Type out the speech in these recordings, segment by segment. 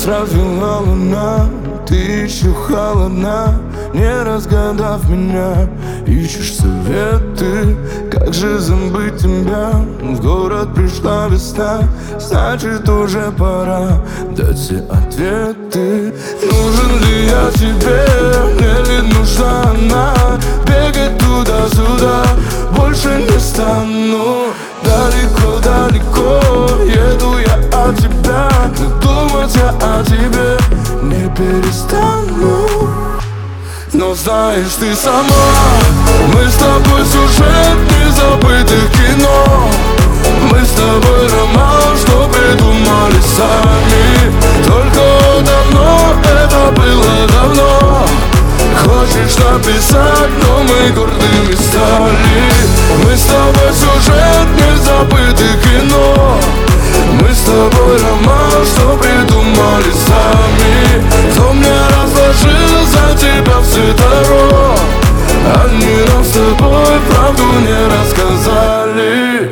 развела луна. Ты еще холодна, не разгадав меня. Ищешь советы, как же забыть тебя. В город пришла весна, значит уже пора дать все ответы. Нужен ли я тебе, мне ли нужна она? Бегать туда-сюда больше не стану. Далеко-далеко еду я от тебя, но думать я о тебе не перестану. Но знаешь ты сама, мы с тобой сюжет незабытых кино. Мы с тобой роман, что придумали сами. Только давно, это было давно. Хочешь написать, но мы гордыми стали. Мы с тобой сюжет незабытых кино. Мы с тобой роман, что придумали сами. Кто мне разложил за тебя все таро? Они нам с тобой правду не рассказали.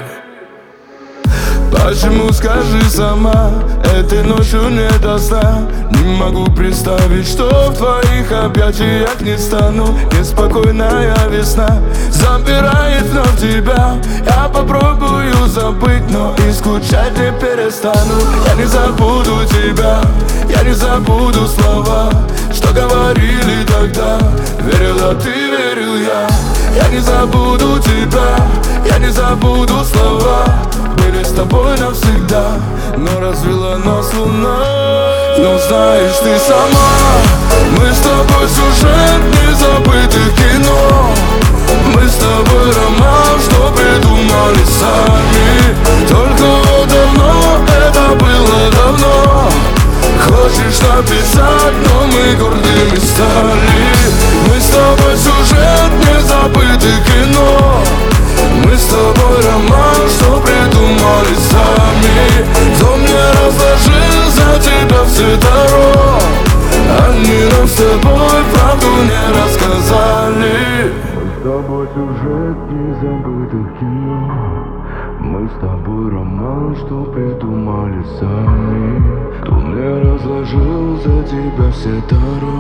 Почему, скажи сама, этой ночью не до сна? Не могу представить, что в твоих объятиях не стану. Неспокойная весна забирает вновь тебя. Я попробую забыть, но и скучать не перестану. Я не забуду тебя, я не забуду слова, что говорили тогда. Верила ты, верил я. Я не забуду тебя, я не забуду слова. Были с тобой навсегда, но развела нас луна. Но знаешь ты сама, мы с тобой сюжет незабытых кино. Мы с тобой роман, что придумали сами. Только давно, это было давно. Хочешь написать, но мы гордыми стали. Мы с тобой сюжет незабытых кино. Мы с тобой роман, что придумали сами. Кто мне разложил за тебя все таро? Они нам с тобой правду не рассказали. Мы с тобой сюжет незабытых кино. Мы с тобой роман, что придумали сами. Кто мне разложил за тебя все таро?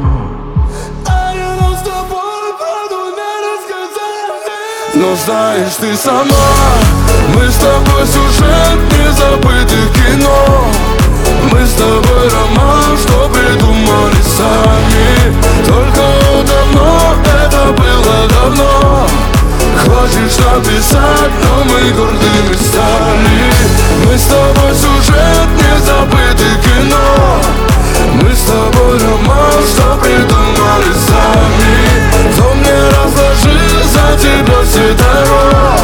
Они нам с тобой правду не рассказали. Но знаешь ты сама, мы с тобой сюжет незабытых кино. Мы с тобой роман, что придумали сами. Только давно, это было давно. Хочешь написать, но мы гордыми стали. Мы с тобой сюжет незабытых кино. Мы с тобой роман, что придумали сами. Кто мне разложил за тебя все таро?